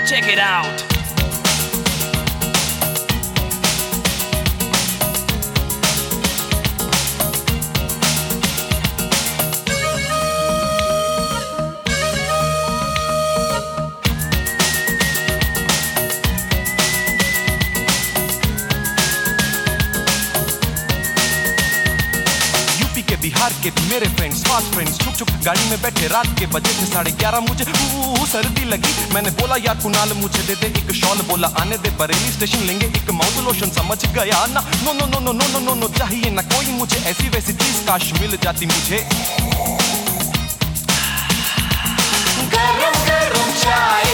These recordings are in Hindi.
Check it out. बिहार के भी मेरे फ्रेंड्स फास्ट फ्रेंड्स छुप छुप गाड़ी में बैठे रात के बजे थे 11:30 मुझे सर्दी लगी। मैंने बोला यार कुणाल मुझे दे दे एक शॉल, बोला आने दे बरेली स्टेशन लेंगे एक माउथ लोशन। समझ गया ना, no no no no no no no no चाहिए ना कोई मुझे ऐसी वैसी चीज, काश मिल जाती मुझे। गरम गरम चाय,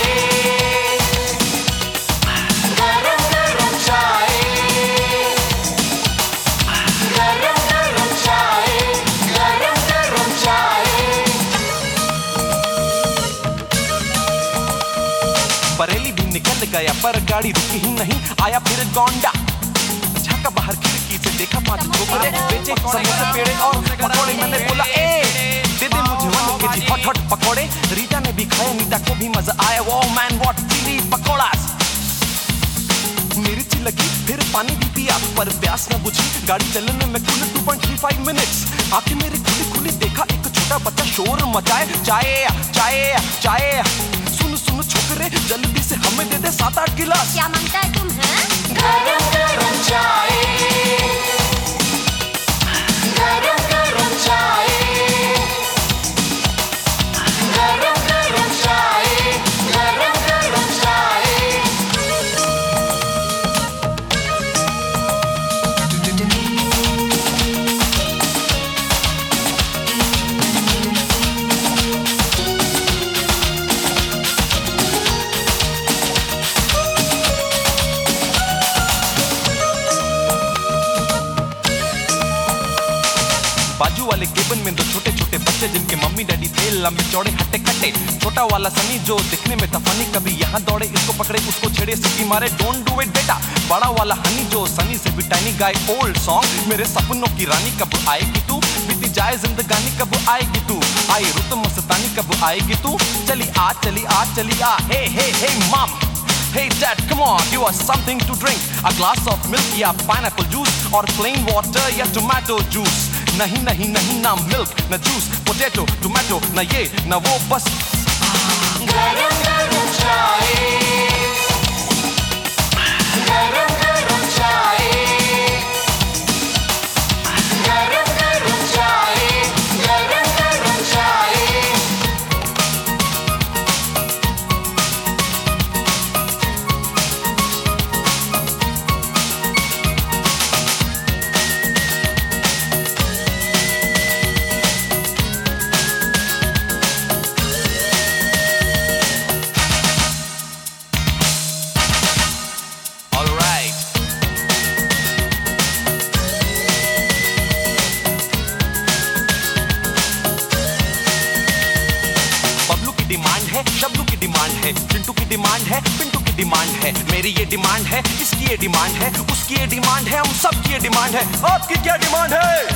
बरेली भी निकल गया पर गाड़ी रुकी ही नहीं, आया फिर गोंडा। झांका बाहर खिड़की से देखा 5 छोकरे बेचे समोसे पेड़े और पकौड़े। मैंने बोला ए दे दे मुझे 1 केजी हॉट हॉट पकौड़े। रीटा ने भी खाया, नीता को भी मजा आया। वो मैन व्हाट चिली पकौड़ास। मिर्ची लगी फिर पानी भी पिया पर प्यास न बुझी। गाड़ी चलने में कुल 2.35 मिनट्स। आंखें मेरी खुली खुली देखा एक छोटा बच्चा शोर मचाए, चाय चाय चाय। सुन सुन छोकरे जल्दी से हमें दे दे 7-8 गिलास। क्या मांगता है तुम हैं? गरम गरम चाय, गरम गरम चाय, गरम गरम चाय, गरम गरम चाय। बाजू वाले केबिन में 2 छोटे छोटे बच्चे जिनके मम्मी डैडी थे लंबे चौड़े हट्टे कट्टे। छोटा वाला सनी जो दिखने में था फनी, कभी यहाँ दौड़े इसको पकड़े उसको छेड़े सिटी मारे, डोंट डू इट बेटा। बड़ा वाला हनी जो सनी से भी टाइनी गाय ओल्ड सॉन्ग, मेरे सपनों की रानी कब आएगी तू, बीती जाए जिंदगानी कब आएगी तू, आई रुत मस्तानी कब आएगी तू, चली आ चली आ चली आ। Hey hey hey mom, hey dad, come on, give us something to drink, a glass of milk या pineapple juice और plain water या tomato juice। नहीं नहीं नहीं ना milk ना juice, potato tomato ना ये ना वो, बस गरम गरम चाय, गरम गरम चाय, गरम गरम चाय, गरम गरम चाय। डिमांड है शब्दों की डिमांड है, चिंटू की डिमांड है, पिंटू की डिमांड है, मेरी ये डिमांड है, इसकी ये डिमांड है, उसकी ये डिमांड है, हम सब की ये डिमांड है। आपकी क्या डिमांड है?